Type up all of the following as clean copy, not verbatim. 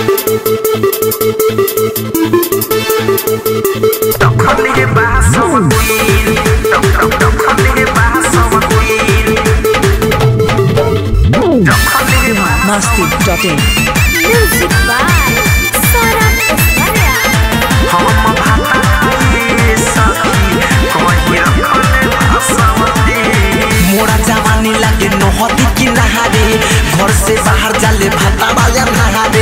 Masti.in Music by Sora Pescara. मोरा जवानी लगे नहदी की नहारे घर से बाहर जाले भाता बाजा नहारे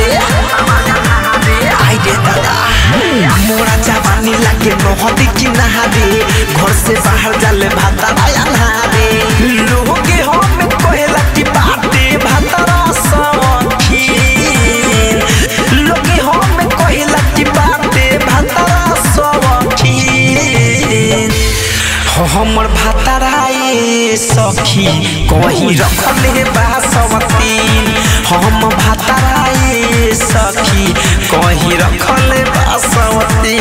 आई रे दादा मोरा जवानी लगे नहदी की नहारे घर से बाहर जाले भाता बाजा नहारे लोग के हम कोहेला की बाते भाता सखी लोग के हम कोहेला की बाते भाता सखी हमर भाताराए सखी कहीं रखले बासवती हम भाताराए सखी कहीं रखले बासवती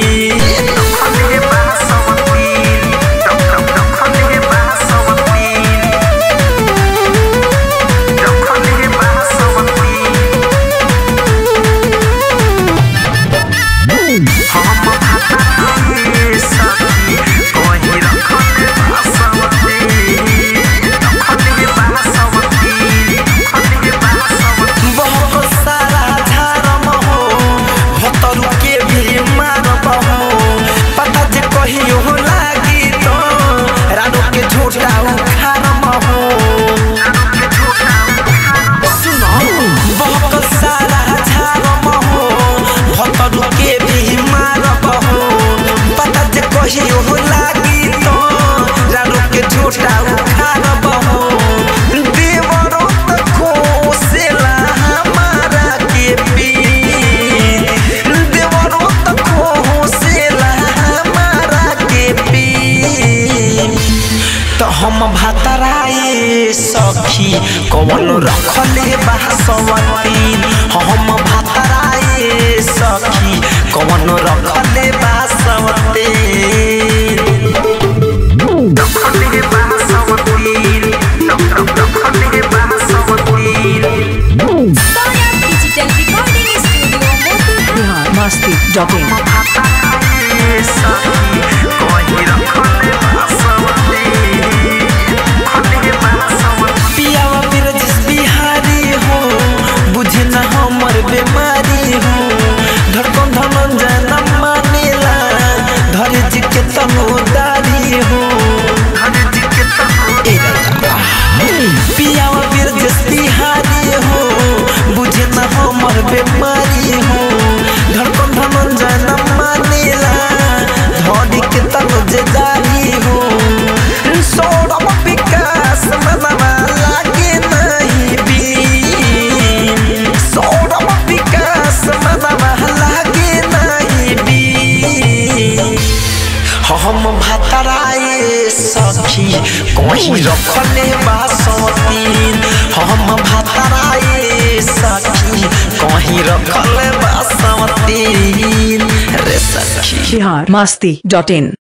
हम भाताराए सखी कौन रखले बासवती हम भाताराए सखी कौन रखले बासवती Sora Digital Recording Studio Masti.in बीमारी हो धड़कन धनंजय न मानेला धरे जी के तनोदारी हो पियावा बिरजस बिहारी हो बुझे न हमर बीमारी हो धड़कन धनंजय न मानेला धरे के तनोदारी हो सौरभ विकास मनवा लागे नहीं बी सौरभ विकास मनवा लागे नहीं बी हम भाताराए सखी कहीं रखले बासवती हम भाताराए सखी कहीं रखले बासवती रे सखी Masti.in